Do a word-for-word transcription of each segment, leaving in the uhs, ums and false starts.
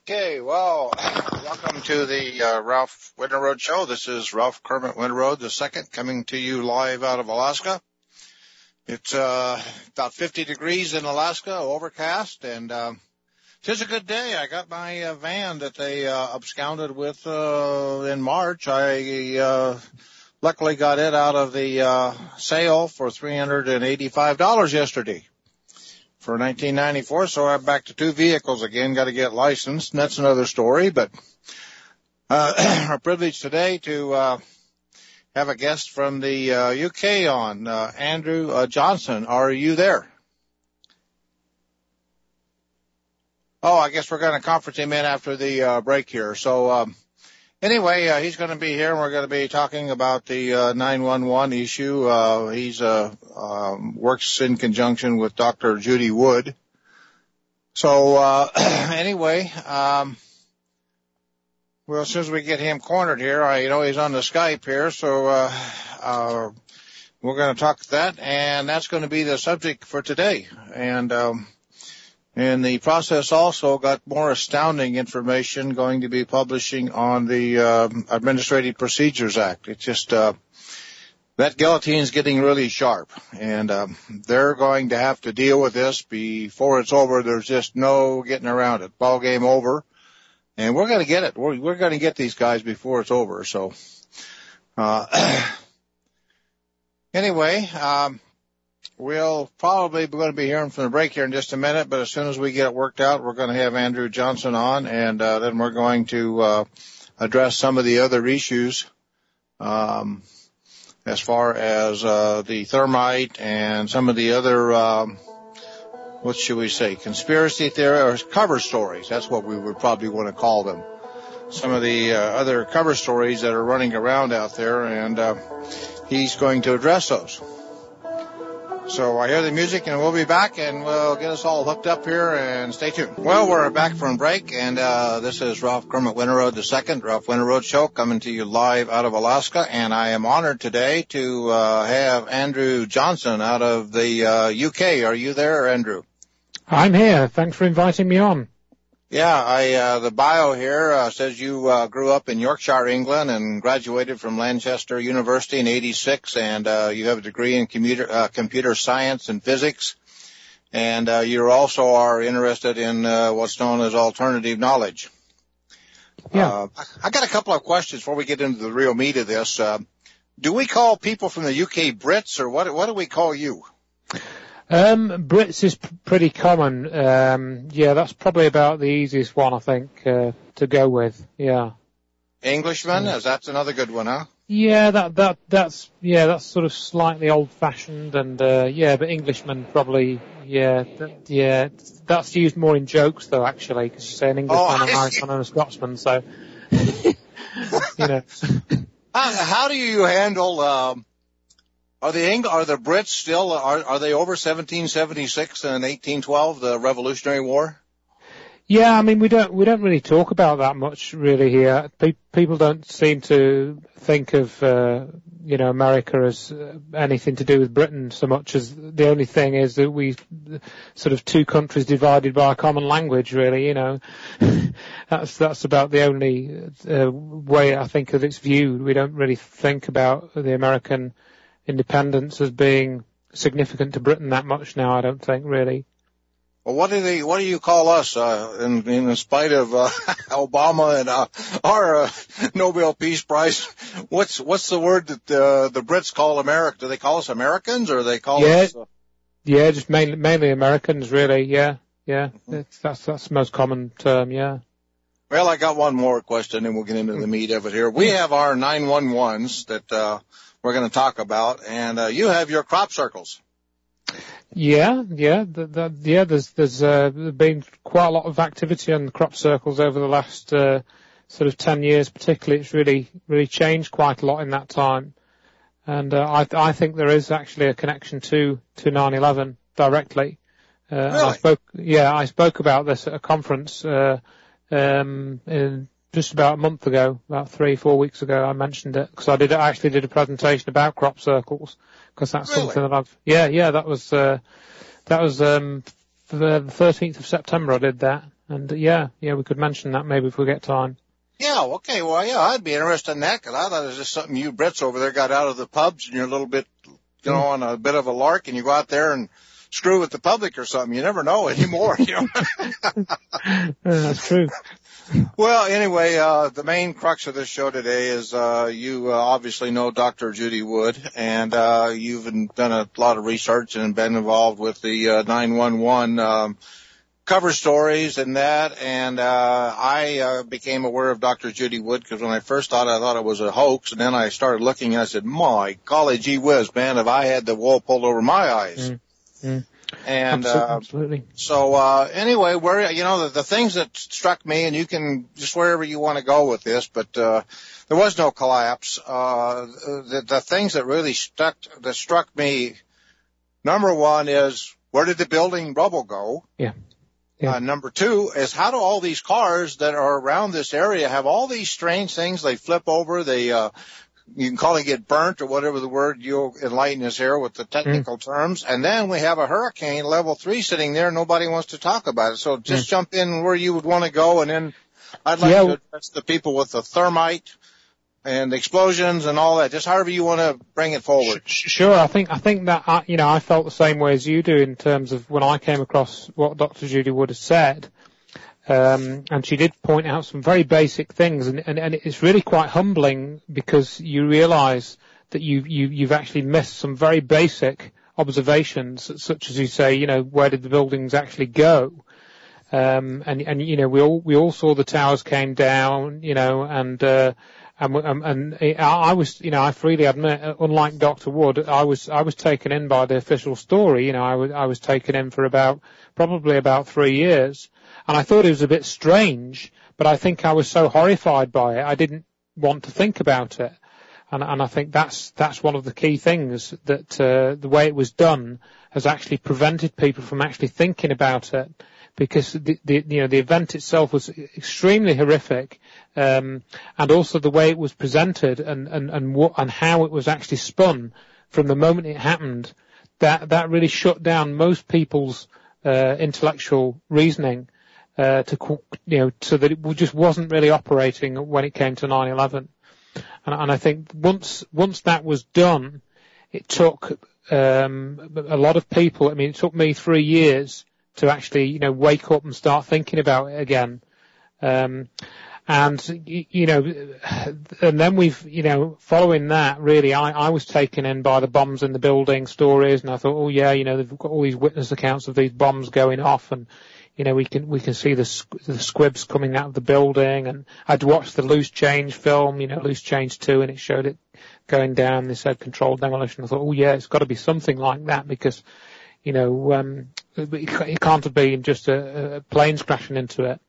Okay, well, welcome to the uh, Ralph Winterroad Show. This is Ralph Kermit Winterroad the second, coming to you live out of Alaska. It's uh, about fifty degrees in Alaska, overcast, and uh, it's a good day. I got my uh, van that they uh, absconded with uh, in March. I uh, luckily got it out of the uh, sale for three hundred eighty-five dollars yesterday. For nineteen ninety-four, so I'm back to two vehicles again. Got to get licensed, and that's another story. But uh, our privilege today to uh, have a guest from the uh, U K on, uh, Andrew uh, Johnson. Are you there? Oh, I guess we're going to conference him in after the uh, break here. So um, anyway, uh, he's going to be here, and we're going to be talking about the uh, nine one one issue. Uh, he's uh, um, works in conjunction with Doctor Judy Wood. So uh, anyway, um, well, as soon as we get him cornered here, I, you know, he's on the Skype here, so uh, uh, we're going to talk that, and that's going to be the subject for today. And um, in the process also got more astounding information going to be publishing on the uh, Administrative Procedures Act. It's just uh, that guillotine's getting really sharp, and um, they're going to have to deal with this before it's over. There's just no getting around it. Ball game over, and we're going to get it. We're, we're going to get these guys before it's over. So uh, anyway, um, we'll probably be going to be hearing from the break here in just a minute, but as soon as we get it worked out, we're going to have Andrew Johnson on, and uh, then we're going to uh, address some of the other issues um, as far as uh, the thermite and some of the other, um, what should we say, conspiracy theories or cover stories. That's what we would probably want to call them. Some of the uh, other cover stories that are running around out there, and uh, he's going to address those. So I hear the music, and we'll be back, and we'll get us all hooked up here, and stay tuned. Well, we're back from break, and uh this is Ralph Kermit Winterroad the second, Ralph Winterroad Show, coming to you live out of Alaska, and I am honored today to uh have Andrew Johnson out of the uh U K. Are you there, Andrew? I'm here. Thanks for inviting me on. Yeah, I uh the bio here uh, says you uh grew up in Yorkshire, England, and graduated from Lancaster University in eighty-six, and uh you have a degree in computer uh, computer science and physics, and uh you also are interested in uh what's known as alternative knowledge. Yeah. Uh, I got a couple of questions before we get into the real meat of this. Uh, do we call people from the U K Brits, or what what do we call you? Um, Brits is p- pretty common. Um, yeah, that's probably about the easiest one, I think, uh, to go with. Yeah. Englishman? Yeah. Is that's another good one, huh? Yeah, that, that, that's, yeah, that's sort of slightly old fashioned, and, uh, yeah, but Englishman probably, yeah, that, yeah, that's used more in jokes though, actually, because you say an Englishman, oh, an Irishman, and a Scotsman, so, you know. how, how do you handle, um, Are the Eng- are the Brits still are are they over seventeen seventy-six and eighteen twelve, the Revolutionary War? Yeah, I mean we don't we don't really talk about that much really here. Pe- people don't seem to think of uh, you know America as uh, anything to do with Britain so much as the only thing is that we sort of two countries divided by a common language. Really, you know, that's that's about the only uh, way I think that it's viewed. We don't really think about the American independence as being significant to Britain that much now, I don't think, really. Well, what do they, what do you call us, uh, in, in spite of, uh, Obama and, uh, our, uh, Nobel Peace Prize? What's, what's the word that, uh, the Brits call America? Do they call us Americans, or they call yeah, us? Uh... Yeah, just mainly, mainly Americans, really, yeah, yeah. Mm-hmm. It's, that's, that's the most common term, yeah. Well, I got one more question, and we'll get into the meat of it here. We have our nine one ones that, uh, we're going to talk about, and uh, you have your crop circles. Yeah, yeah, the, the, yeah. There's there's uh, been quite a lot of activity on the crop circles over the last uh, sort of ten years, particularly. It's really really changed quite a lot in that time, and uh, I I think there is actually a connection to to nine eleven directly. Uh, really? And I spoke, yeah, I spoke about this at a conference uh, um, in. Just about a month ago, about three, four weeks ago, I mentioned it because I did I actually did a presentation about crop circles because that's really? something that I've yeah yeah that was uh, that was um, the thirteenth of September I did that, And uh, yeah, yeah, we could mention that maybe if we get time. Yeah, okay, well, yeah, I'd be interested in that, because I thought it was just something you Brits over there got out of the pubs, and you're a little bit, you know, mm. on a bit of a lark, and you go out there and screw with the public or something. You never know anymore, you know. Yeah, that's true. Well, anyway, uh, the main crux of this show today is, uh, you uh, obviously know Doctor Judy Wood, and, uh, you've done a lot of research and been involved with the, uh, nine one one, um, cover stories and that, and, uh, I, uh, became aware of Doctor Judy Wood, because when I first thought, I thought it was a hoax, and then I started looking, and I said, my golly gee whiz, man, if I had the wool pulled over my eyes. Mm. Mm. And, absolutely, uh, absolutely. so, uh, anyway, where, you know, the, the things that struck me, and you can just wherever you want to go with this, but, uh, there was no collapse. Uh, the, the things that really stuck, that struck me, number one is, where did the building rubble go? Yeah. Yeah. Uh, number two is, how do all these cars that are around this area have all these strange things? They flip over, they, uh, you can call it get burnt or whatever the word, you'll enlighten us here with the technical mm. terms. And then we have a hurricane level three sitting there. Nobody wants to talk about it. So just mm. jump in where you would want to go. And then I'd like yeah. to address the people with the thermite and explosions and all that, just however you want to bring it forward. Sure. I think, I think that, I, you know, I felt the same way as you do in terms of when I came across what Doctor Judy Wood has said. Um, and she did point out some very basic things, and, and, and it's really quite humbling, because you realize that you, you, you've actually missed some very basic observations, such as you say, you know, where did the buildings actually go? Um, and, and, you know, we all, we all saw the towers came down, you know, and, uh, and, and, and I was, you know, I freely admit, unlike Doctor Wood, I was, I was taken in by the official story. You know, I was, I was taken in for about, probably about three years. And I thought it was a bit strange, but I think I was so horrified by it, I didn't want to think about it. And, and I think that's, that's one of the key things, that, uh, the way it was done has actually prevented people from actually thinking about it, because the, the you know, the event itself was extremely horrific, um, and also the way it was presented and, and, and what, and how it was actually spun from the moment it happened, that, that really shut down most people's, uh, intellectual reasoning. Uh, to, you know, so that it just wasn't really operating when it came to nine eleven. And, and I think once, once that was done, it took, um, a lot of people, I mean, it took me three years to actually, you know, wake up and start thinking about it again. Um, and, you know, and then we've, you know, following that, really, I, I was taken in by the bombs in the building stories, and I thought, oh yeah, you know, they've got all these witness accounts of these bombs going off, and, you know, we can, we can see the, the squibs coming out of the building, and I'd watched the Loose Change film, you know, Loose Change two, and it showed it going down. They said controlled demolition. I thought, oh yeah, it's got to be something like that, because, you know, um, it can't have been just a, a planes crashing into it.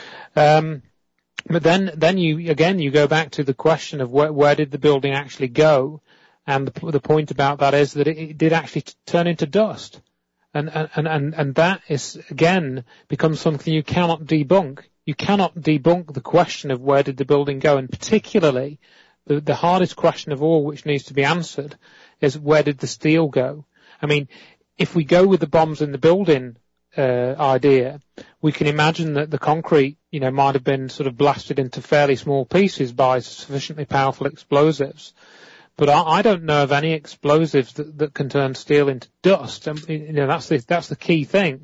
Um, but then, then you, again, you go back to the question of where, where did the building actually go? And the, the point about that is that it, it did actually turn into dust. And, and, and, and that is, again, becomes something you cannot debunk. You cannot debunk the question of where did the building go, and particularly the, the hardest question of all, which needs to be answered, is where did the steel go? I mean, if we go with the bombs in the building, uh, idea, we can imagine that the concrete, you know, might have been sort of blasted into fairly small pieces by sufficiently powerful explosives. But I, I don't know of any explosives that, that can turn steel into dust. And, you know, that's the, that's the key thing.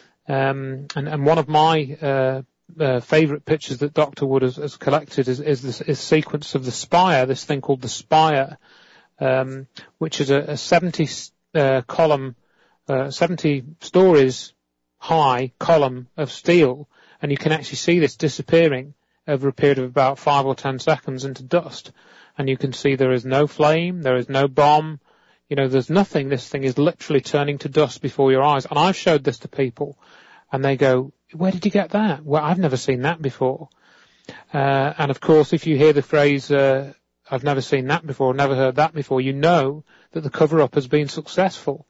Um, and, and one of my, uh, uh, favorite pictures that Doctor Wood has, has collected is, is this is sequence of the spire, this thing called the spire, um, which is a, a seventy, uh, column, uh, seventy stories high column of steel. And you can actually see this disappearing over a period of about five or ten seconds into dust. And you can see there is no flame, there is no bomb, you know, there's nothing. This thing is literally turning to dust before your eyes. And I've showed this to people, and they go, where did you get that? Well, I've never seen that before. Uh, and of course, if you hear the phrase, uh, I've never seen that before, never heard that before, you know that the cover-up has been successful.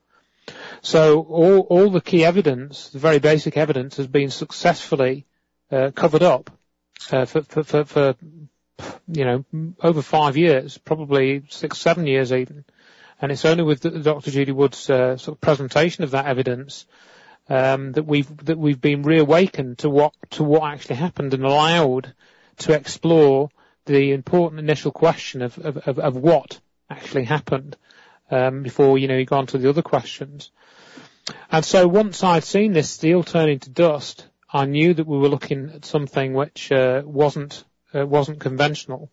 So all, all the key evidence, the very basic evidence, has been successfully uh, covered up uh, for, for, for, for you know, over five years, probably six, seven years even. And it's only with Doctor Judy Wood's uh, sort of presentation of that evidence um, that we've that we've been reawakened to what to what actually happened and allowed to explore the important initial question of of, of, of what actually happened um, before you know you go on to the other questions. And so once I'd seen this steel turning to dust, I knew that we were looking at something which uh, wasn't uh, wasn't conventional.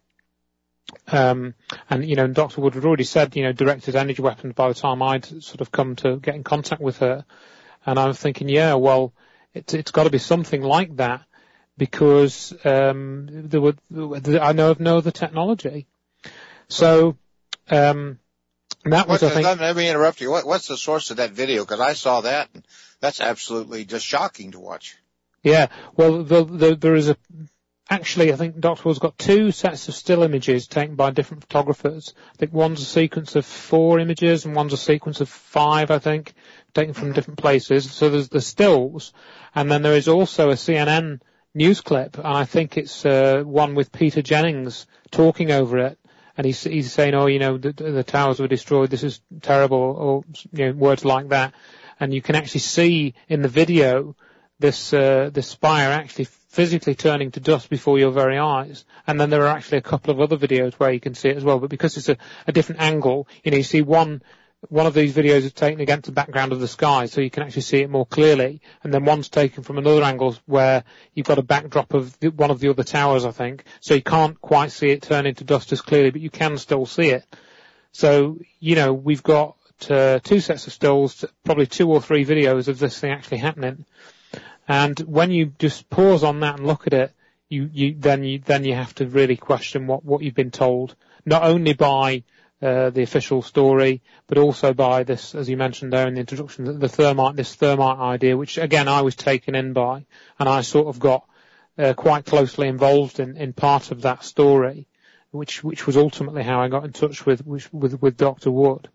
Um, and, you know, Doctor Wood had already said, you know, directed energy weapons by the time I'd sort of come to get in contact with her. And I was thinking, yeah, well, it's, it's got to be something like that because, um, there were, I know of no other technology. So, um, that was, what, I think. Let me interrupt you. What, what's the source of that video? Because I saw that, and that's absolutely just shocking to watch. Yeah, well, the, the, there is a, Actually, I think Doctor Wood's got two sets of still images taken by different photographers. I think one's a sequence of four images and one's a sequence of five, I think, taken from different places. So there's the stills, and then there is also a C N N news clip, and I think it's uh, one with Peter Jennings talking over it, and he's, he's saying, oh, you know, the, the towers were destroyed, this is terrible, or, you know, words like that. And you can actually see in the video this, uh, the spire actually physically turning to dust before your very eyes. And then there are actually a couple of other videos where you can see it as well, but because it's a, a different angle, you know, you see one, one of these videos is taken against the background of the sky, so you can actually see it more clearly, and then one's taken from another angle where you've got a backdrop of the, one of the other towers, I think, so you can't quite see it turn into dust as clearly, but you can still see it. So, you know, we've got uh, two sets of stills, probably two or three videos of this thing actually happening. And when you just pause on that and look at it, you, you, then you, then you have to really question what, what you've been told, not only by, uh, the official story, but also by this, as you mentioned there in the introduction, the, the thermite, this thermite idea, which again I was taken in by, and I sort of got, uh, quite closely involved in, in part of that story, which, which was ultimately how I got in touch with, with, with Doctor Wood.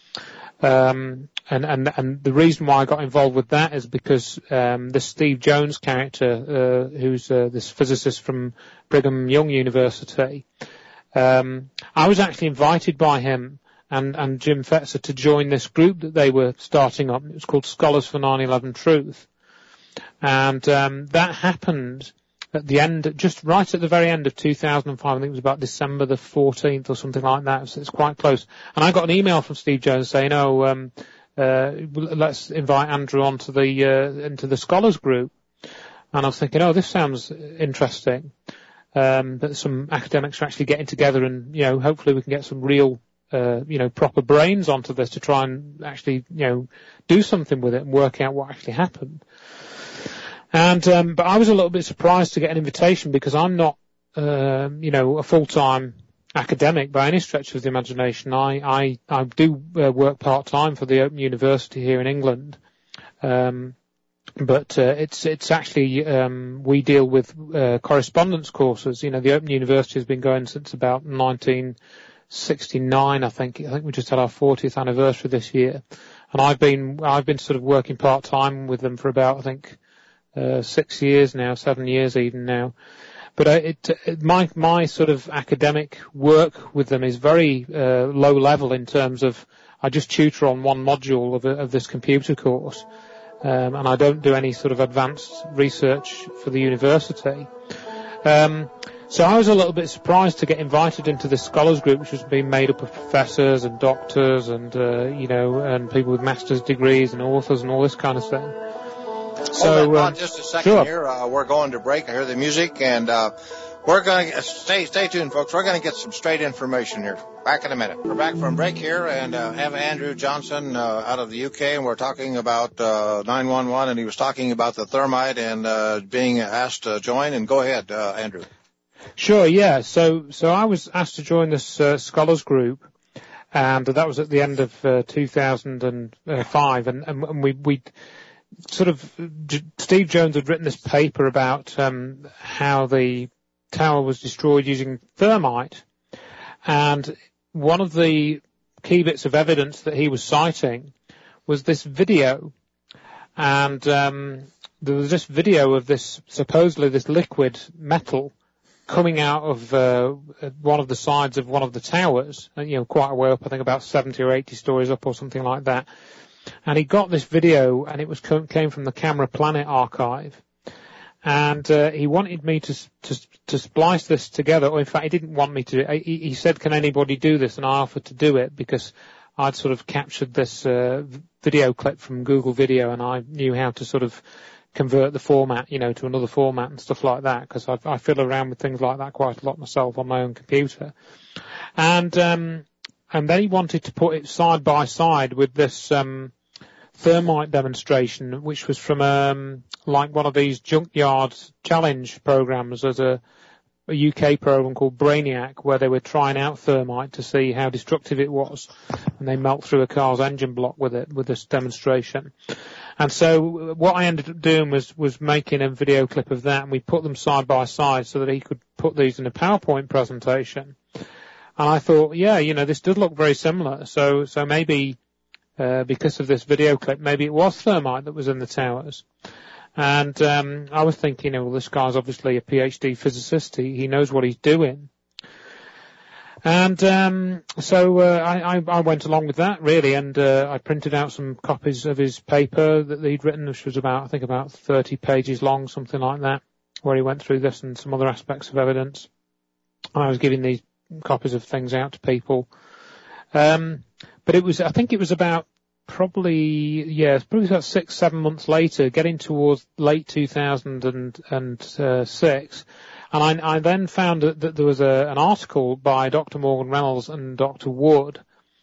Um, and, and, and the reason why I got involved with that is because, um, this Steve Jones character, uh, who's, uh, this physicist from Brigham Young University, um, I was actually invited by him and, and Jim Fetzer to join this group that they were starting up. It was called Scholars for nine eleven Truth. And, um, that happened at the end, just right at the very end of two thousand five, I think it was about December the fourteenth or something like that, so it's quite close. And I got an email from Steve Jones saying, oh, um, uh, let's invite Andrew onto the, uh, into the scholars group. And I was thinking, oh, this sounds interesting, um, that some academics are actually getting together and, you know, hopefully we can get some real, uh, you know, proper brains onto this to try and actually, you know, do something with it and work out what actually happened. And, um, but I was a little bit surprised to get an invitation because I'm not, uh, you know, a full-time academic by any stretch of the imagination. I, I, I do uh, work part-time for the Open University here in England. Um, but, uh, it's, it's actually, um, we deal with, uh, correspondence courses. You know, the Open University has been going since about nineteen sixty-nine, I think. I think we just had our fortieth anniversary this year. And I've been, I've been sort of working part-time with them for about, I think, Uh, six years now, seven years even now. But uh, it, it, my, my sort of academic work with them is very, uh, low level in terms of, I just tutor on one module of, a, of this computer course. Um, and I don't do any sort of advanced research for the university. Um, so I was a little bit surprised to get invited into this scholars group, which was being made up of professors and doctors and, uh, you know, and people with master's degrees and authors and all this kind of thing. So, Hold on uh, just a second sure. here. Uh, we're going to break. I hear the music, and uh, we're going to stay. Stay tuned, folks. We're going to get some straight information here. Back in a minute. We're back from break here, and uh, have Andrew Johnson uh, out of the U K, and we're talking about uh, nine one one, and he was talking about the thermite and uh, being asked to join. And go ahead, uh, Andrew. Sure. Yeah. So, so I was asked to join this uh, scholars group, and that was at the end of uh, two thousand five, and, and, and we we. Sort of, Steve Jones had written this paper about um, how the tower was destroyed using thermite, and one of the key bits of evidence that he was citing was this video, and um, there was this video of this supposedly this liquid metal coming out of uh, one of the sides of one of the towers, you know, quite a way up, I think about seventy or eighty stories up or something like that. And he got this video, and it was came from the Camera Planet archive. And uh, he wanted me to, to to splice this together, or in fact, he didn't want me to. He, he said, "Can anybody do this?" And I offered to do it because I'd sort of captured this uh, video clip from Google Video, and I knew how to sort of convert the format, you know, to another format and stuff like that, because I, I fiddle around with things like that quite a lot myself on my own computer. And um, and then he wanted to put it side by side with this um, thermite demonstration, which was from um, like one of these junkyard challenge programs. There's a, a U K program called Brainiac where they were trying out thermite to see how destructive it was, and they melt through a car's engine block with it with this demonstration. And so what I ended up doing was was making a video clip of that, and we put them side by side so that he could put these in a PowerPoint presentation. And I thought, yeah, you know, this does look very similar. So so maybe uh, because of this video clip, maybe it was thermite that was in the towers. And um, I was thinking, well, this guy's obviously a PhD physicist. He, he knows what he's doing. And um, so uh, I, I went along with that, really, and uh, I printed out some copies of his paper that he'd written, which was about, I think, about thirty pages long, something like that, where he went through this and some other aspects of evidence. And I was giving these copies of things out to people. Um, but it was, I think it was about probably, yeah, probably about six, seven months later, getting towards late two thousand six. And I, I then found that, that there was a, an article by Doctor Morgan Reynolds and Doctor Wood,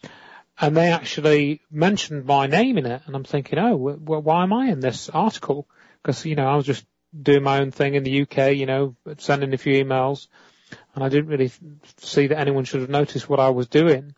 and they actually mentioned my name in it. And I'm thinking, oh, well, why am I in this article? Because, you know, I was just doing my own thing in the U K, you know, sending a few emails, and I didn't really see that anyone should have noticed what I was doing.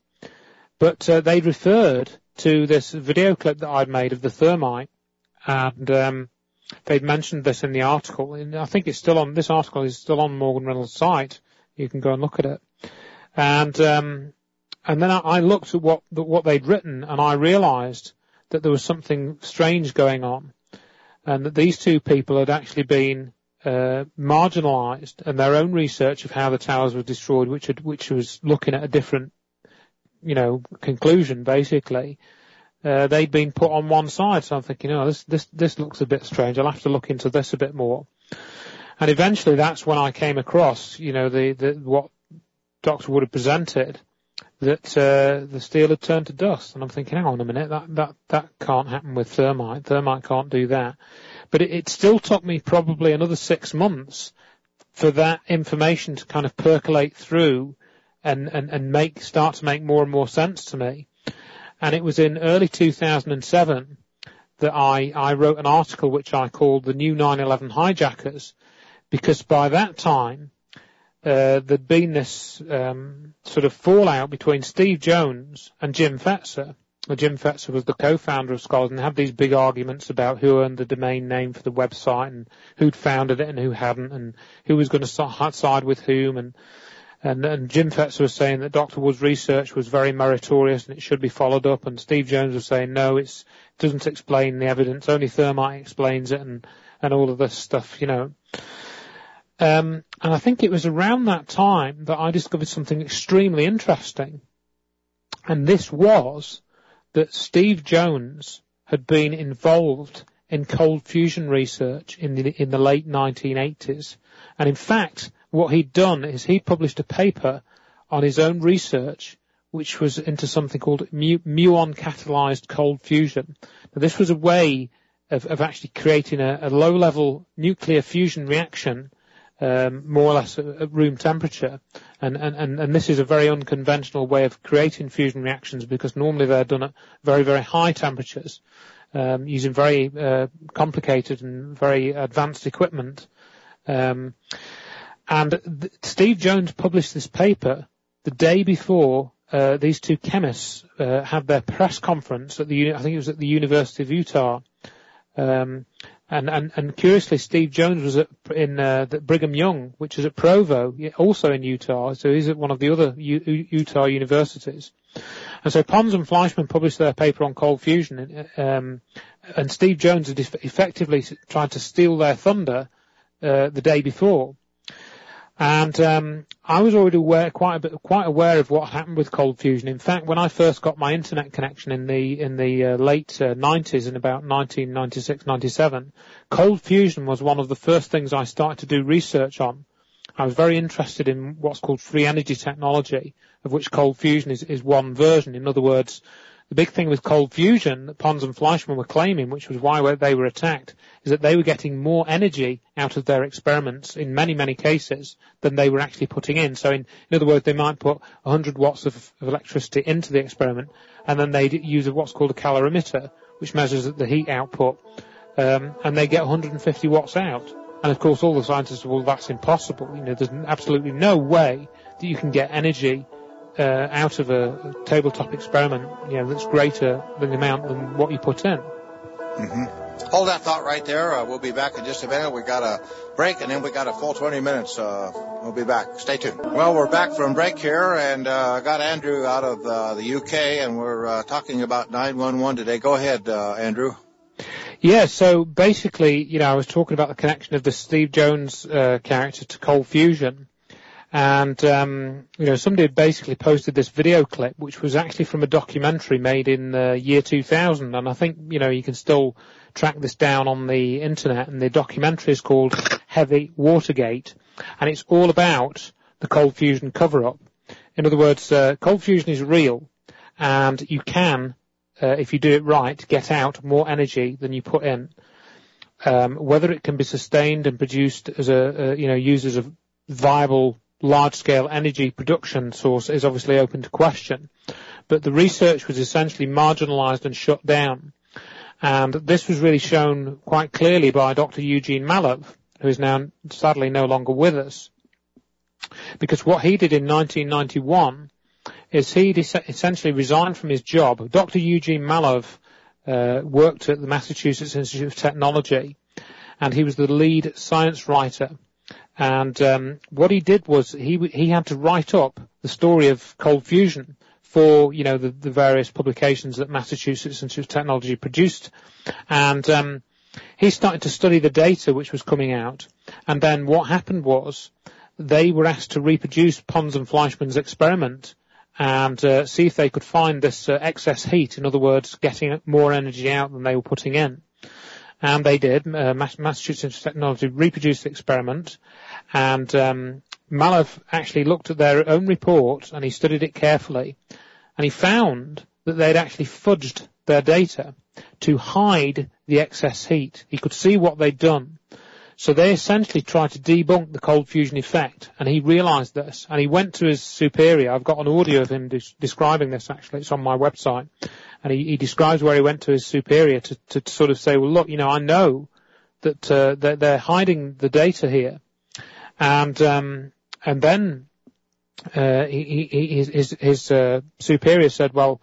But uh, they referred to this video clip that I'd made of the thermite, and um they'd mentioned this in the article, and I think it's still on, this article is still on Morgan Reynolds' site. You can go and look at it. And, um, and then I, I looked at what, what they'd written, and I realized that there was something strange going on, and that these two people had actually been, uh, marginalized, and their own research of how the towers were destroyed, which had, which was looking at a different, you know, conclusion, basically. Uh, they'd been put on one side, so I'm thinking, oh, this, this, this looks a bit strange. I'll have to look into this a bit more. And eventually that's when I came across, you know, the, the, what Doctor Wood had presented, that, uh, the steel had turned to dust. And I'm thinking, hang on a minute, that, that, that can't happen with thermite. Thermite can't do that. But it, it still took me probably another six months for that information to kind of percolate through and, and, and make, start to make more and more sense to me. And it was in early two thousand seven that I, I wrote an article which I called The New nine eleven Hijackers, because by that time, uh, there'd been this, um, sort of fallout between Steve Jones and Jim Fetzer. Well, Jim Fetzer was the co-founder of Scholars, and had these big arguments about who earned the domain name for the website and who'd founded it and who hadn't, and who was going to side with whom, and And, and Jim Fetzer was saying that Doctor Wood's research was very meritorious and it should be followed up. And Steve Jones was saying, no, it's, it doesn't explain the evidence. Only thermite explains it, and, and all of this stuff, you know. Um, and I think it was around that time that I discovered something extremely interesting. And this was that Steve Jones had been involved in cold fusion research in the, in the late nineteen eighties. And in fact, what he'd done is he published a paper on his own research, which was into something called mu- muon-catalyzed cold fusion. Now, this was a way of, of actually creating a, a low-level nuclear fusion reaction, um, more or less at, at room temperature. And, and, and, and this is a very unconventional way of creating fusion reactions, because normally they're done at very, very high temperatures, um, using very uh, complicated and very advanced equipment. Um, And th- Steve Jones published this paper the day before uh, these two chemists uh, had their press conference at the uni- I think it was at the University of Utah. Um, and, and, and curiously, Steve Jones was at, in uh, the Brigham Young, which is at Provo, also in Utah. So he's at one of the other U- Utah universities. And so Pons and Fleischmann published their paper on cold fusion, um, and Steve Jones had effectively tried to steal their thunder uh, the day before. And um, I was already aware, quite a bit, quite aware of what happened with cold fusion. In fact, when I first got my internet connection in the in the uh, late uh, nineties, in about nineteen ninety-six, ninety-seven, cold fusion was one of the first things I started to do research on. I was very interested in what's called free energy technology, of which cold fusion is, is one version. In other words, the big thing with cold fusion that Pons and Fleischmann were claiming, which was why they were attacked, is that they were getting more energy out of their experiments in many, many cases than they were actually putting in. So in, in other words, they might put one hundred watts of, of electricity into the experiment, and then they'd use what's called a calorimeter, which measures the heat output, um, and they get one hundred fifty watts out. And of course, all the scientists said, well, that's impossible. You know, there's absolutely no way that you can get energy Uh, out of a, a tabletop experiment, you know, that's greater than the amount than what you put in. Mm-hmm. Hold that thought right there. Uh, we'll be back in just a minute. We got a break, and then we got a full twenty minutes. Uh, we'll be back. Stay tuned. Well, we're back from break here, and uh, I got Andrew out of uh, the U K, and we're uh, talking about nine one one today. Go ahead, uh, Andrew. Yeah, so basically, you know, I was talking about the connection of the Steve Jones uh, character to cold fusion. And, um, you know, somebody had basically posted this video clip, which was actually from a documentary made in the year two thousand. And I think, you know, you can still track this down on the internet. And the documentary is called Heavy Watergate. And it's all about the cold fusion cover-up. In other words, uh, cold fusion is real. And you can, uh, if you do it right, get out more energy than you put in. Um, whether it can be sustained and produced as a, uh, you know, used as a viable large-scale energy production source is obviously open to question. But the research was essentially marginalized and shut down. And this was really shown quite clearly by Doctor Eugene Mallove, who is now sadly no longer with us. Because what he did in nineteen ninety-one is he essentially resigned from his job. Doctor Eugene Mallove uh, worked at the Massachusetts Institute of Technology, and he was the lead science writer. And um, what he did was he he had to write up the story of cold fusion for, you know, the, the various publications that Massachusetts Institute of Technology produced. And um, he started to study the data which was coming out. And then what happened was they were asked to reproduce Pons and Fleischmann's experiment and uh, see if they could find this uh, excess heat, in other words, getting more energy out than they were putting in. And they did. Uh, Massachusetts Institute of Technology reproduced the experiment, and um, Mallove actually looked at their own report, and he studied it carefully, and he found that they'd actually fudged their data to hide the excess heat. He could see what they'd done. So they essentially tried to debunk the cold fusion effect, and he realized this, and he went to his superior. I've got an audio of him des- describing this, actually. It's on my website. And he, he describes where he went to his superior to, to, to sort of say, well, look, you know, I know that uh, they're, they're hiding the data here. And um, and then uh, he, he, his, his uh, superior said, well,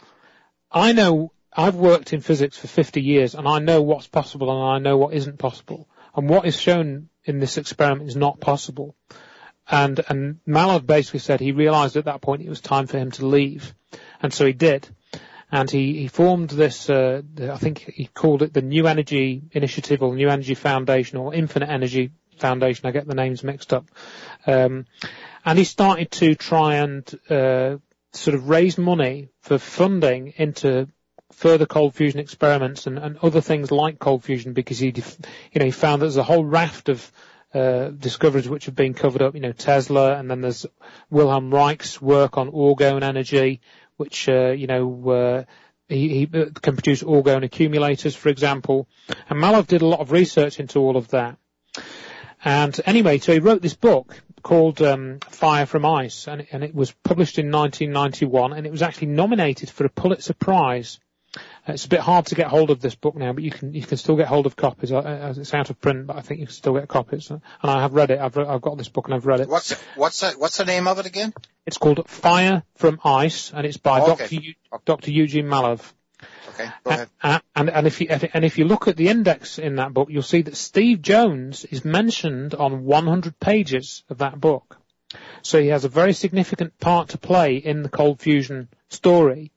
I know, I've worked in physics for fifty years, and I know what's possible and I know what isn't possible. And what is shown in this experiment is not possible. And, and Mallove basically said he realized at that point it was time for him to leave. And so he did. And he, he formed this, uh, I think he called it the New Energy Initiative or New Energy Foundation or Infinite Energy Foundation. I get the names mixed up. Um, and he started to try and uh, sort of raise money for funding into further cold fusion experiments and, and other things like cold fusion, because he, you know, he found that there's a whole raft of uh, discoveries which have been covered up. You know, Tesla, and then there's Wilhelm Reich's work on orgone energy, which uh, you know uh, he, he can produce orgone accumulators, for example. And Mallove did a lot of research into all of that. And anyway, so he wrote this book called um, Fire from Ice, and, and it was published in nineteen ninety-one, and it was actually nominated for a Pulitzer Prize. It's a bit hard to get hold of this book now, but you can you can still get hold of copies. It's out of print, but I think you can still get copies. And I have read it. I've I've got this book and I've read it. What's what's the, what's the name of it again? It's called Fire from Ice, and it's by oh, Doctor okay. U, Doctor Eugene Mallove. Okay, go ahead. And, and and if you and if you look at the index in that book, you'll see that Steve Jones is mentioned on one hundred pages of that book. So he has a very significant part to play in the cold fusion story.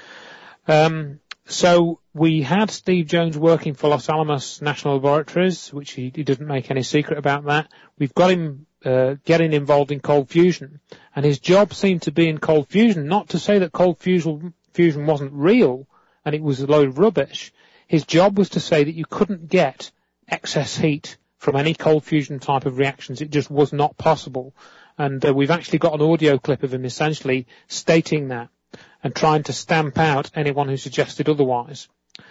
Um. So we had Steve Jones working for Los Alamos National Laboratories, which he, he didn't make any secret about that. We've got him uh, getting involved in cold fusion. And his job seemed to be in cold fusion, not to say that cold fusion, fusion wasn't real and it was a load of rubbish. His job was to say that you couldn't get excess heat from any cold fusion type of reactions. It just was not possible. And uh, we've actually got an audio clip of him essentially stating that and trying to stamp out anyone who suggested otherwise.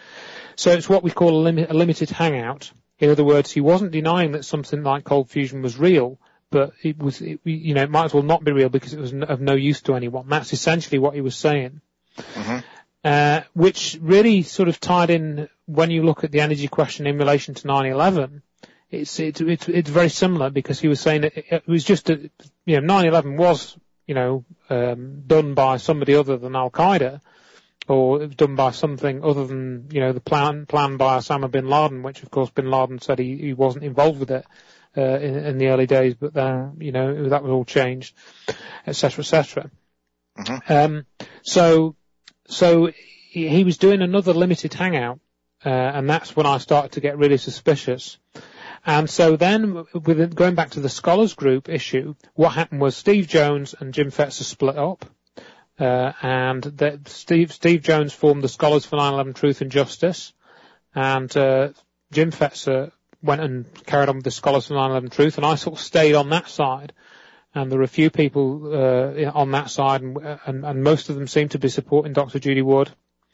So it's what we call a, lim- a limited hangout. In other words, he wasn't denying that something like cold fusion was real, but it was, it, you know, it might as well not be real because it was of no use to anyone. That's essentially what he was saying. Mm-hmm. Uh, which really sort of tied in when you look at the energy question in relation to nine eleven. It's, it, it, it's very similar because he was saying that it, it was just, a, you know, nine eleven was, you know, um, done by somebody other than Al-Qaeda, or it was done by something other than, you know, the plan, plan by Osama bin Laden, which of course bin Laden said he, he wasn't involved with it, uh, in, in the early days, but then, you know, that was all changed, et cetera, et cetera. Mm-hmm. Um, so, so he, he was doing another limited hangout, uh, and that's when I started to get really suspicious. And so then, with, going back to the Scholars Group issue, what happened was Steve Jones and Jim Fetzer split up. Uh, and that Steve, Steve Jones formed the Scholars for nine eleven Truth and Justice, and, uh, Jim Fetzer went and carried on with the Scholars for nine eleven Truth, and I sort of stayed on that side. And there were a few people, uh, on that side, and, and, and most of them seemed to be supporting Doctor Judy Wood.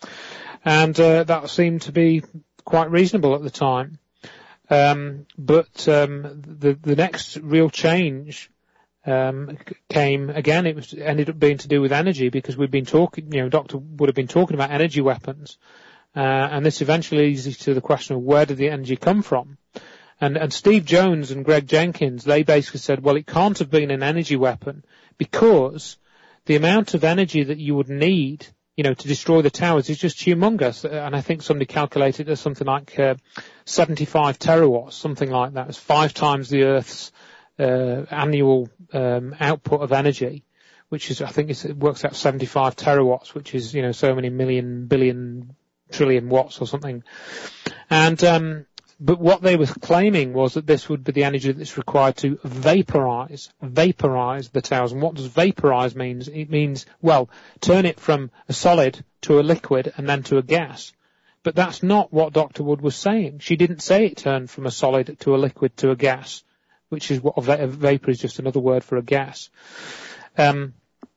And, uh, that seemed to be quite reasonable at the time. Um, but, um, the, the next real change Um, came again. It was ended up being to do with energy because we've been talking. You know, Doctor would have been talking about energy weapons, uh, and this eventually leads to the question of where did the energy come from? And and Steve Jones and Greg Jenkins, they basically said, well, it can't have been an energy weapon because the amount of energy that you would need, you know, to destroy the towers is just humongous. And I think somebody calculated it as something like uh, seventy-five terawatts, something like that. It's five times the Earth's Uh, annual um, output of energy, which is, I think it's, it works out seventy-five terawatts, which is, you know, so many million, billion, trillion watts or something. And, um, but what they were claiming was that this would be the energy that's required to vaporize, vaporize the towers. And what does vaporize means? It means, well, turn it from a solid to a liquid and then to a gas. But that's not what Doctor Wood was saying. She didn't say it turned from a solid to a liquid to a gas, which is what a vapor is, just another word for a gas. Um,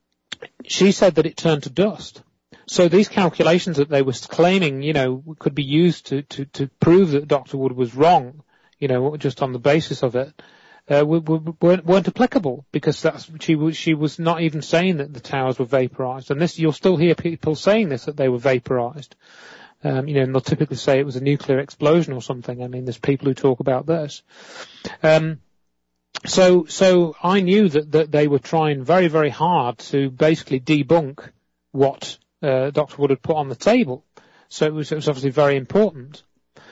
she said that it turned to dust. So these calculations that they were claiming, you know, could be used to, to, to prove that Doctor Wood was wrong, you know, just on the basis of it, uh, weren't, weren't applicable because that's, she was, she was not even saying that the towers were vaporized. And this, you'll still hear people saying this, that they were vaporized. Um, you know, and they'll typically say it was a nuclear explosion or something. I mean, there's people who talk about this. Um, So, so I knew that, that they were trying very, very hard to basically debunk what, uh, Doctor Wood had put on the table. So it was, it was obviously very important.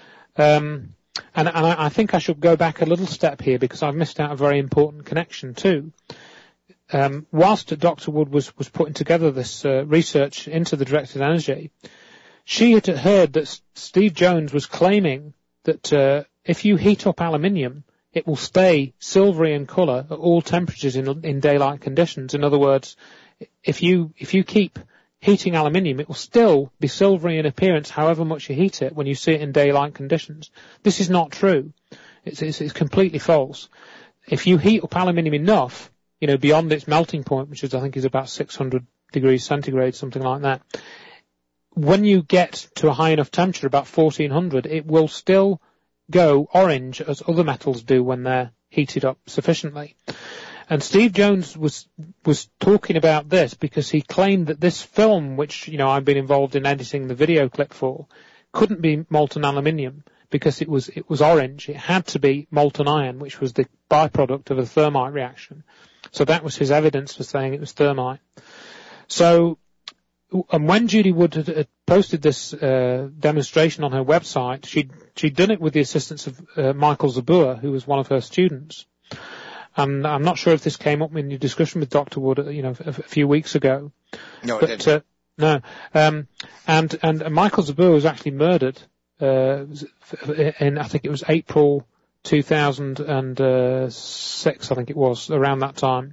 Um, and, and I, I think I should go back a little step here because I've missed out a very important connection too. Um, whilst Doctor Wood was, was putting together this, uh, research into the directed energy, she had heard that Steve Jones was claiming that, uh, if you heat up aluminium, it will stay silvery in colour at all temperatures in, in daylight conditions. In other words, if you if you keep heating aluminium, it will still be silvery in appearance however much you heat it when you see it in daylight conditions. This is not true. It's, it's, it's completely false. If you heat up aluminium enough, you know, beyond its melting point, which is I think is about six hundred degrees centigrade, something like that, when you get to a high enough temperature, about fourteen hundred, it will still go orange as other metals do when they're heated up sufficiently. And Steve Jones was was talking about this because he claimed that this film, which, you know, I've been involved in editing the video clip for, couldn't be molten aluminium because it was it was orange. It had to be molten iron, which was the byproduct of a thermite reaction. So that was his evidence for saying it was thermite. So, and when Judy Wood had, had posted this uh, demonstration on her website, she'd, she'd done it with the assistance of uh, Michael Zabur, who was one of her students. And I'm not sure if this came up in your discussion with Doctor Wood, you know, a, a few weeks ago. No, but, it didn't. Uh, no. Um, and, and Michael Zabur was actually murdered uh, in, I think it was April two thousand six, I think it was, around that time.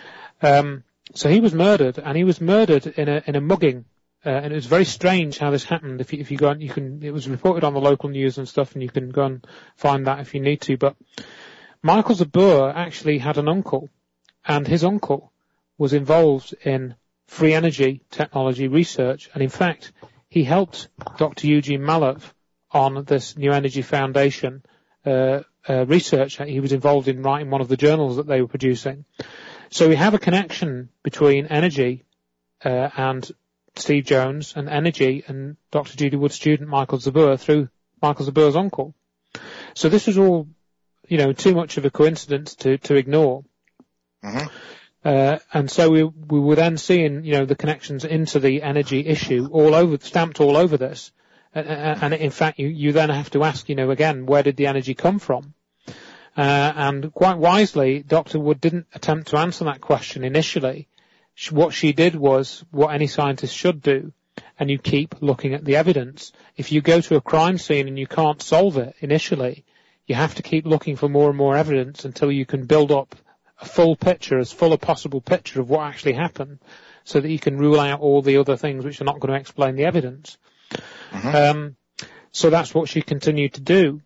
Um, so he was murdered, and he was murdered in a in a mugging. Uh, and it was very strange how this happened. If you, if you go on, you can, it was reported on the local news and stuff, and you can go and find that if you need to. But Michael Zabur actually had an uncle, and his uncle was involved in free energy technology research. And in fact, he helped Doctor Eugene Mallove on this New Energy Foundation, uh, uh, research. He was involved in writing one of the journals that they were producing. So we have a connection between energy, uh, and Steve Jones, and energy, and Doctor Judy Wood's student Michael Zabur through Michael Zabur's uncle. So this was all, you know, too much of a coincidence to, to ignore. Mm-hmm. Uh, and so we, we were then seeing, you know, the connections into the energy issue all over, stamped all over this. And, and in fact, you, you then have to ask, you know, again, where did the energy come from? Uh, and quite wisely, Doctor Wood didn't attempt to answer that question initially. What she did was what any scientist should do, and you keep looking at the evidence. If you go to a crime scene and you can't solve it initially, you have to keep looking for more and more evidence until you can build up a full picture, as full a possible picture of what actually happened, so that you can rule out all the other things which are not going to explain the evidence. Mm-hmm. Um, so that's what she continued to do.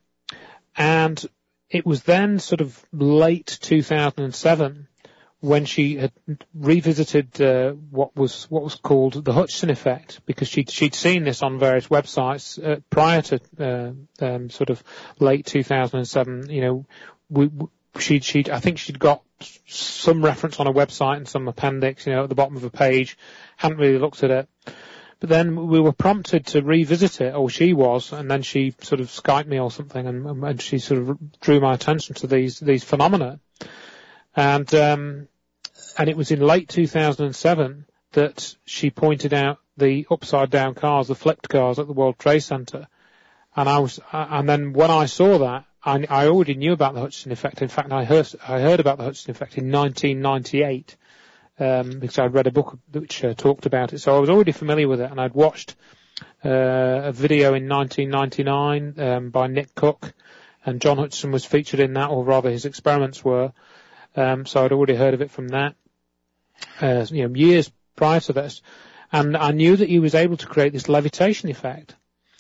And it was then sort of late two thousand seven when she had revisited uh, what was what was called the Hutchison effect, because she'd she'd seen this on various websites uh, prior to uh, um, sort of late two thousand seven. You know, we, she'd she'd I think she'd got some reference on a website and some appendix, you know, at the bottom of a page. Hadn't really looked at it, but then we were prompted to revisit it, or she was, and then she sort of Skyped me or something, and, and she sort of drew my attention to these these phenomena. And, um, and it was in late two thousand seven that she pointed out the upside down cars, the flipped cars at the World Trade Center. And I was, and then when I saw that, I, I already knew about the Hutchison effect. In fact, I heard, I heard about the Hutchison effect in nineteen ninety-eight, um, because I'd read a book which uh, talked about it. So I was already familiar with it, and I'd watched, uh, a video in nineteen ninety-nine, um, by Nick Cook, and John Hutchison was featured in that, or rather his experiments were. Um, so I'd already heard of it from that, uh, you know, years prior to this. And I knew that he was able to create this levitation effect.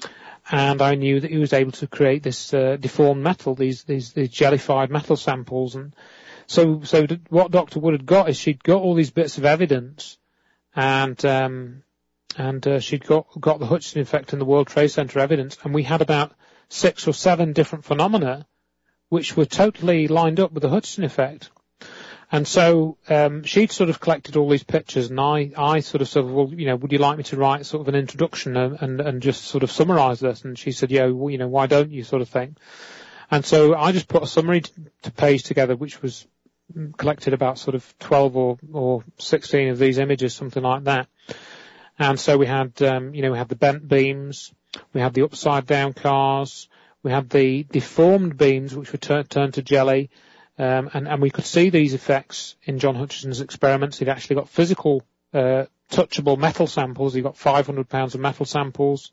And I knew that he was able to create this, uh, deformed metal, these, these, these jellified metal samples. And so, so what Doctor Wood had got is she'd got all these bits of evidence, and, um, and, uh, she'd got, got the Hutchison effect and the World Trade Center evidence. And we had about six or seven different phenomena which were totally lined up with the Hutchison effect. And so, um, she'd sort of collected all these pictures, and I, I sort of said, well, you know, would you like me to write sort of an introduction and, and, and just sort of summarize this? And she said, yeah, well, you know, why don't you, sort of thing. And so I just put a summary to, to page together, which was collected about sort of twelve or, or sixteen of these images, something like that. And so we had, um, you know, we had the bent beams, we had the upside down cars, we had the deformed beams, which were tur- turned to jelly. Um, and, and we could see these effects in John Hutchison's experiments. He'd actually got physical, uh, touchable metal samples. He got five hundred pounds of metal samples.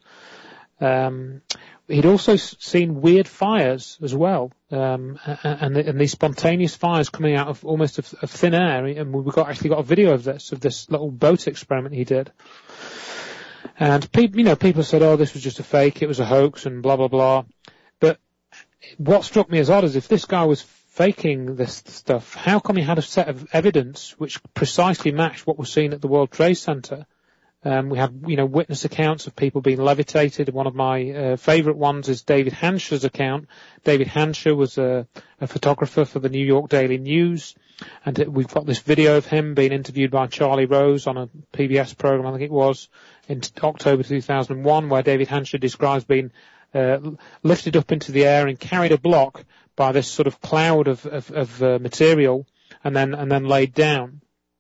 Um, he'd also seen weird fires as well, um, and, and these spontaneous fires coming out of almost of, of thin air. And we got actually got a video of this, of this little boat experiment he did. And people, you know, people said, "Oh, this was just a fake. It was a hoax," and blah blah blah. But what struck me as odd is if this guy was faking this stuff, how come he had a set of evidence which precisely matched what was seen at the World Trade Center? Um, we had, you know, witness accounts of people being levitated. One of my uh, favorite ones is David Hansher's account. David Hansher was a, a photographer for the New York Daily News, and it, we've got this video of him being interviewed by Charlie Rose on a P B S program, I think it was, in October two thousand one, where David Hansher describes being uh, lifted up into the air and carried a block by this sort of cloud of, of, of uh, material, and then and then laid down.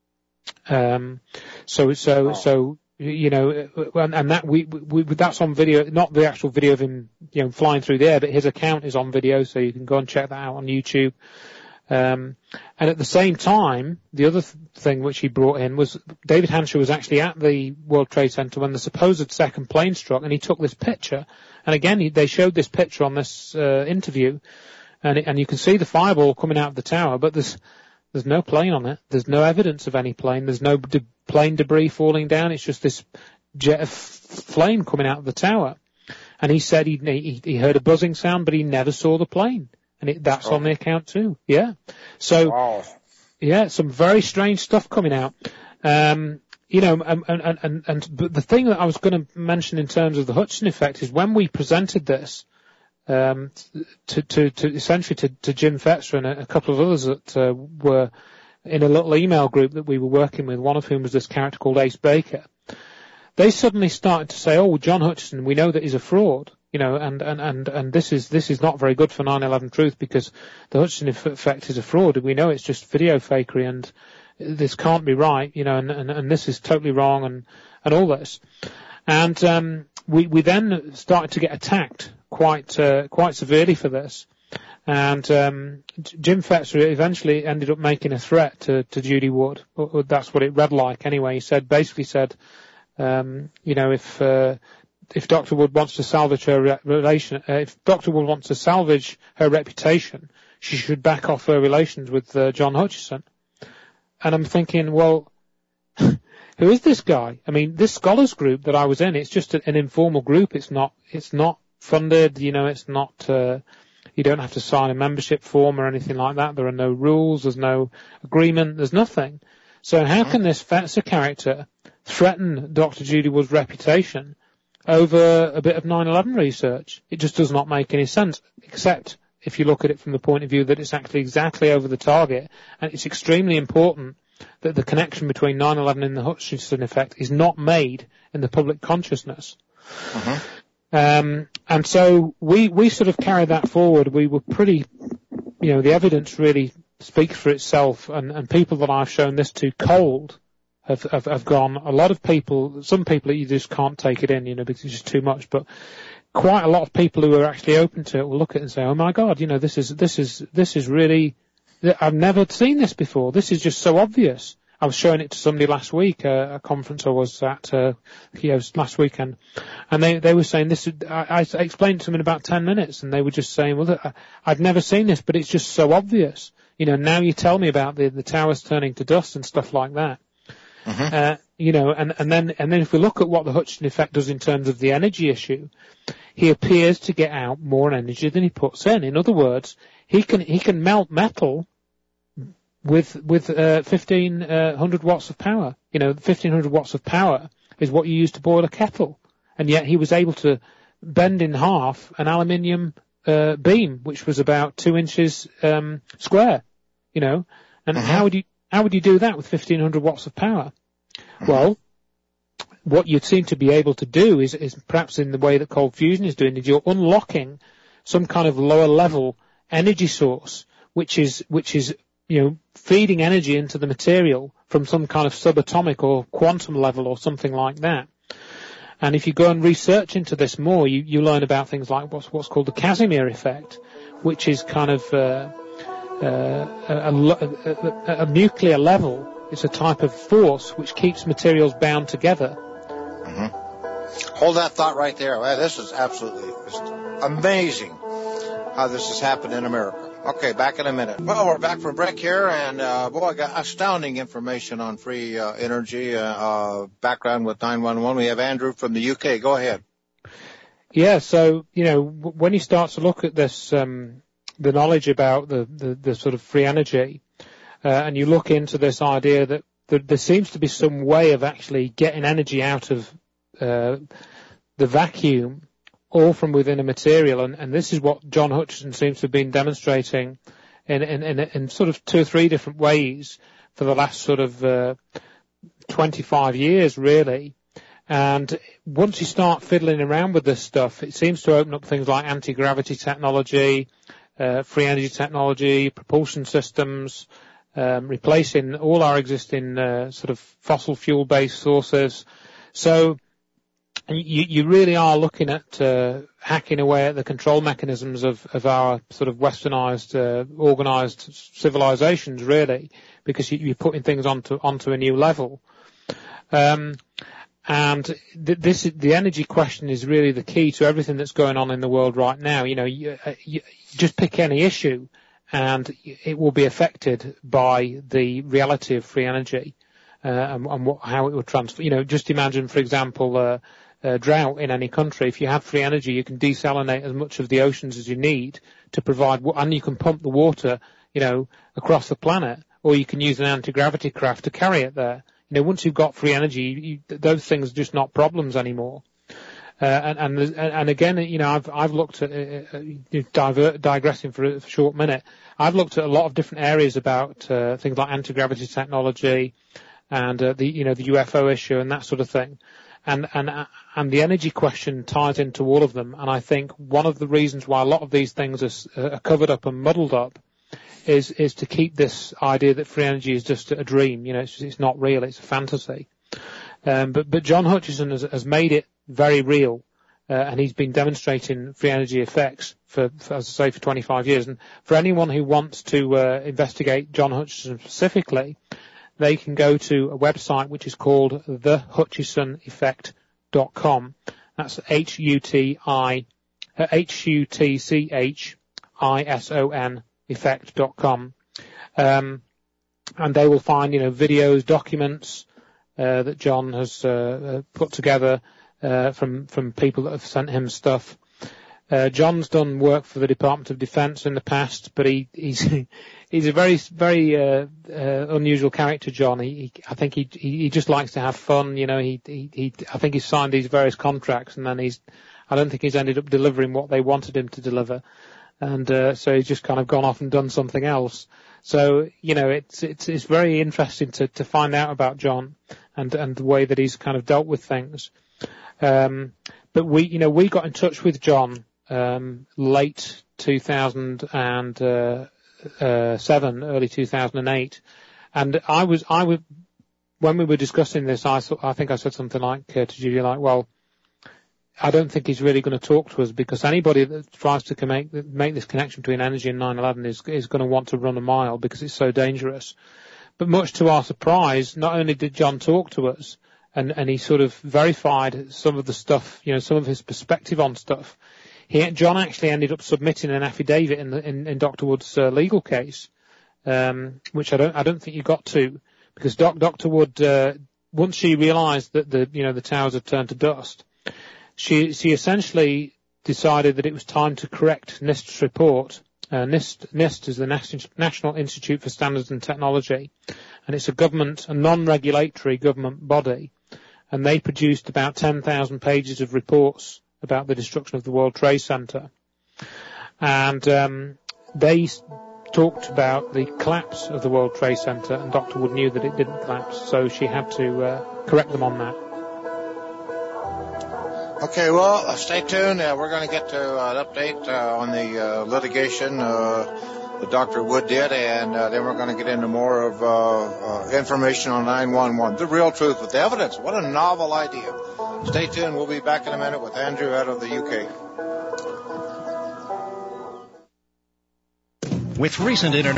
Um, so so oh. so you know, and, and that we, we that's on video, not the actual video of him, you know, flying through the air, but his account is on video, so you can go and check that out on YouTube. Um, and at the same time, the other th- thing which he brought in was David Hansher was actually at the World Trade Center when the supposed second plane struck, and he took this picture. And again, he, they showed this picture on this uh, interview. and it, and you can see the fireball coming out of the tower, but there's there's no plane on it. There's no evidence of any plane. There's no de- plane debris falling down. It's just this jet of flame coming out of the tower. And he said he he, he heard a buzzing sound, but he never saw the plane, and it, that's oh. on the account too. Yeah. So wow. yeah, some very strange stuff coming out. Um, You know, and, and, and, and but the thing that I was going to mention in terms of the Hutchison effect is when we presented this um, to, to, to essentially to, to Jim Fetzer and a, a couple of others that uh, were in a little email group that we were working with, one of whom was this character called Ace Baker, they suddenly started to say, oh, John Hutchison, we know that he's a fraud, you know, and, and, and, and this is this is not very good for nine eleven Truth because the Hutchison effect is a fraud. We know it's just video fakery and this can't be right, you know, and, and, and this is totally wrong and, and all this. And, um, we, we then started to get attacked quite, uh, quite severely for this. And, um, Jim Fetzer eventually ended up making a threat to, to Judy Wood. That's what it read like anyway. He said, basically said, um, you know, if, uh, if Doctor Wood wants to salvage her re- relation, uh, if Doctor Wood wants to salvage her reputation, she should back off her relations with, uh, John Hutchison. And I'm thinking, well, who is this guy? I mean, this scholars group that I was in, it's just an informal group. It's not, it's not funded, you know, it's not, uh, you don't have to sign a membership form or anything like that. There are no rules, there's no agreement, there's nothing. So how can this Fetzer character threaten Doctor Judy Wood's reputation over a bit of nine eleven research? It just does not make any sense, except if you look at it from the point of view that it's actually exactly over the target, and it's extremely important that the connection between nine eleven and the Hutchison effect is not made in the public consciousness. Uh-huh. Um, and so we, we sort of carried that forward. We were pretty, you know, the evidence really speaks for itself, and, and people that I've shown this to cold have, have, have gone, a lot of people, some people you just can't take it in, you know, because it's just too much, but quite a lot of people who are actually open to it will look at it and say, oh my God, you know, this is, this is, this is really, I've never seen this before. This is just so obvious. I was showing it to somebody last week, uh, a conference I was at, uh, you know, last weekend, and they, they were saying this, I, I explained to them in about ten minutes, and they were just saying, well, I've never seen this, but it's just so obvious. You know, now you tell me about the, the towers turning to dust and stuff like that. Uh-huh. Uh, you know, and, and then, and then if we look at what the Hutchison effect does in terms of the energy issue, he appears to get out more energy than he puts in. In other words, he can, he can melt metal with, with, uh, fifteen hundred watts of power. You know, fifteen hundred watts of power is what you use to boil a kettle. And yet he was able to bend in half an aluminium, uh, beam, which was about two inches, um, square, you know, and uh-huh. how would you, how would you do that with fifteen hundred watts of power? Uh-huh. Well, what you seem to be able to do is, is perhaps in the way that cold fusion is doing, is you're unlocking some kind of lower level energy source, which is, which is, you know, feeding energy into the material from some kind of subatomic or quantum level or something like that. And if you go and research into this more, you, you learn about things like what's, what's called the Casimir effect, which is kind of, uh, uh, a, a, a, a nuclear level. It's a type of force which keeps materials bound together. Mm-hmm. Hold that thought right there. Well, this is absolutely amazing how this has happened in America. Okay, back in a minute. Well, we're back from break here, and uh, boy, I got astounding information on free uh, energy uh, uh, background with nine one one. We have Andrew from the U K. Go ahead. Yeah, so, you know, w- when you start to look at this, um, the knowledge about the, the, the sort of free energy, uh, and you look into this idea that, that there seems to be some way of actually getting energy out of uh, the vacuum, all from within a material, and, and this is what John Hutchison seems to have been demonstrating in, in, in, in sort of two or three different ways for the last sort of uh, twenty-five years, really. And once you start fiddling around with this stuff, it seems to open up things like anti-gravity technology, uh, free energy technology, propulsion systems, um, replacing all our existing uh, sort of fossil fuel-based sources. So You, you really are looking at uh, hacking away at the control mechanisms of, of our sort of westernized, uh, organized civilizations, really, because you, you're putting things onto onto a new level. Um, And th- this, the energy question is really the key to everything that's going on in the world right now. You know, you, uh, you just pick any issue and it will be affected by the reality of free energy, uh, and, and what, how it will transfer. You know, just imagine, for example, uh, uh, drought in any country. If you have free energy, you can desalinate as much of the oceans as you need to provide, and you can pump the water, you know, across the planet, or you can use an anti-gravity craft to carry it there. You know, once you've got free energy, you, those things are just not problems anymore. Uh, and, and, and again, you know, I've, I've looked at, uh, divert, digressing for a short minute, I've looked at a lot of different areas about, uh, things like anti-gravity technology and, uh, the, you know, the U F O issue and that sort of thing. And, and, and the energy question ties into all of them. And I think one of the reasons why a lot of these things are, are covered up and muddled up is, is to keep this idea that free energy is just a dream. You know, it's, it's not real, it's a fantasy. Um, but, but John Hutchison has, has made it very real, uh, and he's been demonstrating free energy effects for, for, as I say, for twenty-five years. And for anyone who wants to, uh, investigate John Hutchison specifically, they can go to a website which is called the hutchison effect dot com. That's H U T I, uh, H U T C H I S O N effect dot com. Um, and they will find, you know, videos, documents, uh, that John has, uh, put together, uh, from, from people that have sent him stuff. Uh, John's done work for the Department of Defense in the past, but he, he's, he's a very, very, uh, uh, unusual character, John. He, he I think he, he just likes to have fun, you know, he, he, he, I think he's signed these various contracts and then he's, I don't think he's ended up delivering what they wanted him to deliver. And, uh, so he's just kind of gone off and done something else. So, you know, it's, it's, it's very interesting to, to find out about John and, and the way that he's kind of dealt with things. Um, but we, you know, we got in touch with John, um, late two thousand seven, early two thousand eight. And I was, I was, when we were discussing this, I thought, I think I said something like, uh, to Julia, like, well, I don't think he's really going to talk to us because anybody that tries to make, make this connection between energy and nine eleven is, is going to want to run a mile because it's so dangerous. But much to our surprise, not only did John talk to us and, and he sort of verified some of the stuff, you know, some of his perspective on stuff, he, John actually ended up submitting an affidavit in, the, in, in Doctor Wood's uh, legal case, um, which I don't, I don't think you got to because Doc, Doctor Wood, uh, once she realized that the, you know, the towers had turned to dust, She, she essentially decided that it was time to correct NIST's report. Uh, NIST, NIST is the National Institute for Standards and Technology, and it's a government, a non-regulatory government body, and they produced about ten thousand pages of reports about the destruction of the World Trade Center. And um, they talked about the collapse of the World Trade Center, and Doctor Wood knew that it didn't collapse, so she had to uh, correct them on that. Okay, well, uh, stay tuned. Uh, we're going to get to uh, an update uh, on the uh, litigation uh, that Doctor Wood did, and uh, then we're going to get into more of uh, uh, information on nine one one, the real truth with evidence. What a novel idea. Stay tuned. We'll be back in a minute with Andrew out of the U K. With recent internet